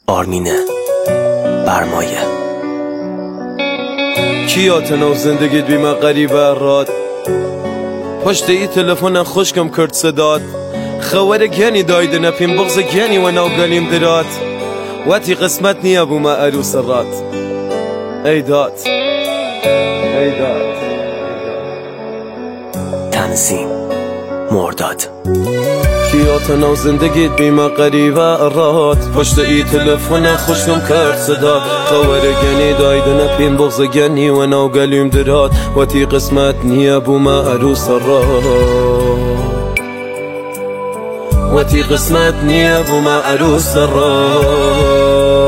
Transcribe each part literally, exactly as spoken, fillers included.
آرمین برمایه. کیاتنو زندگیت بی من غریبه راد، پشت ای تلفن خوشکم کرد صدات، خوار گنی دایده نپیم بغز گنی و نو گلیم درات، واتی قسمت نیا بو ما عروس رات. ای داد ای داد تنظیم مرداد. کیاتنو زندگیت بی من غریبه راد، پشت ای تلفن خوشکم کرد صدات، خوار گنی دایده نپیم بغز گنی و نو گلیم درات، واتی قسمت نیا بو ما عروس رات، واتی قسمت نیا بو ما عروس رات.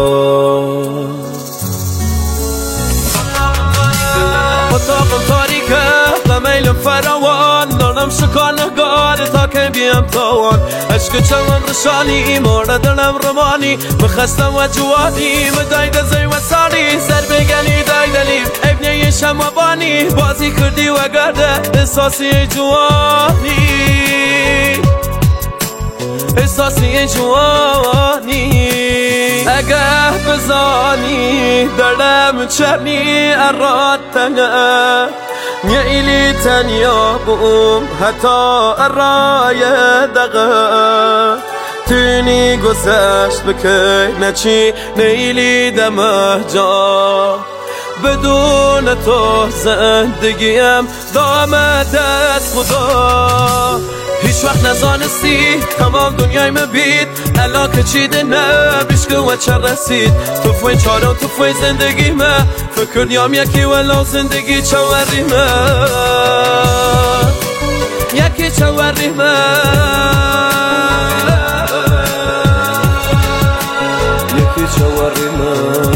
اتاقم تاریکه قمیلم فراوان، دارم شکار نگاره تا که بیم تاوان، عشق چمن رشانی مورد دلم رمانی، مخستم و جوانی مداید زی و سانی، سر بگنی دایدلیم ابنی شموانی، بازی کردی و گرده احساسی جوانی، احساسی جوانی. اگه بزانی دلم چرنی اراد تنه، میلی تنیا بوم حتی ارای دقه، تونی گذشت بکی نچی نیلی دمه جا، بدون تو زندگیم دامه دست خدا. هیچ وقت نزانستی تمام دنیای مبید، الا که چیده نه بیشکه و چه رسید، تو فوی چارم تو فوی زندگی ما، فکر نیام یکی ولو زندگی چوری ما، یکی چوری ما، یکی چوری ما.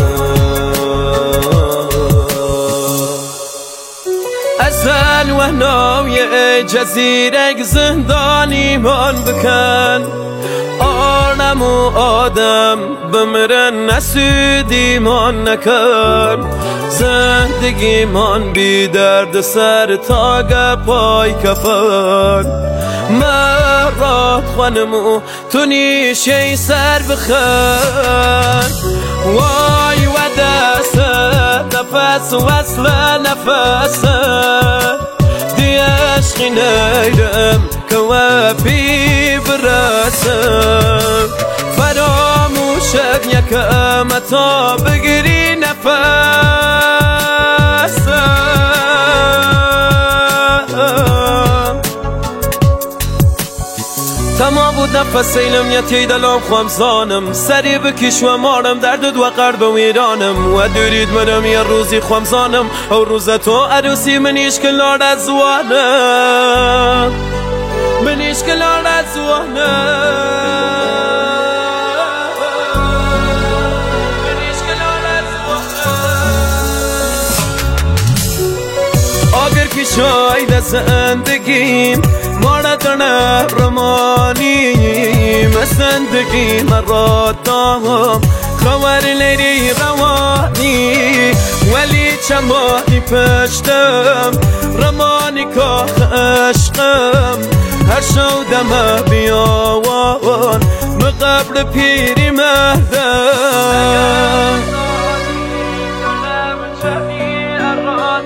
ازن و ناوی جزیره زندانی من بکن، آرم و آدم بمرن نسودی من نکن، زندگی من بی درد سر تاگ پای کفن، مرات خانمو تو نیشه سر بخن، وای و دست نفس وصل نفس دی عشقی نیرم که و پی برسم، فراموشت یکم تا بگیری نفسم. تمام بود نفس اینم یتی دلم خوام زانم، سری بکش و مارم درد و قرب و ایرانم، و دورید منم یه روزی خوام زانم، او روز تو عروسی منیش کلار از زوانم، منیش کلار از زوانم، منیش کلار از زوانم. آگر کی شاید زندگیم مردن رمانی، زندگی مرا دام خبر لیری روانی، ولی چمانی پشتم رمانی که عشقم، هر شو دم بیاوان مقبر پیری مردم.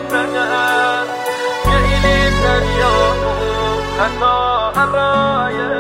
حتی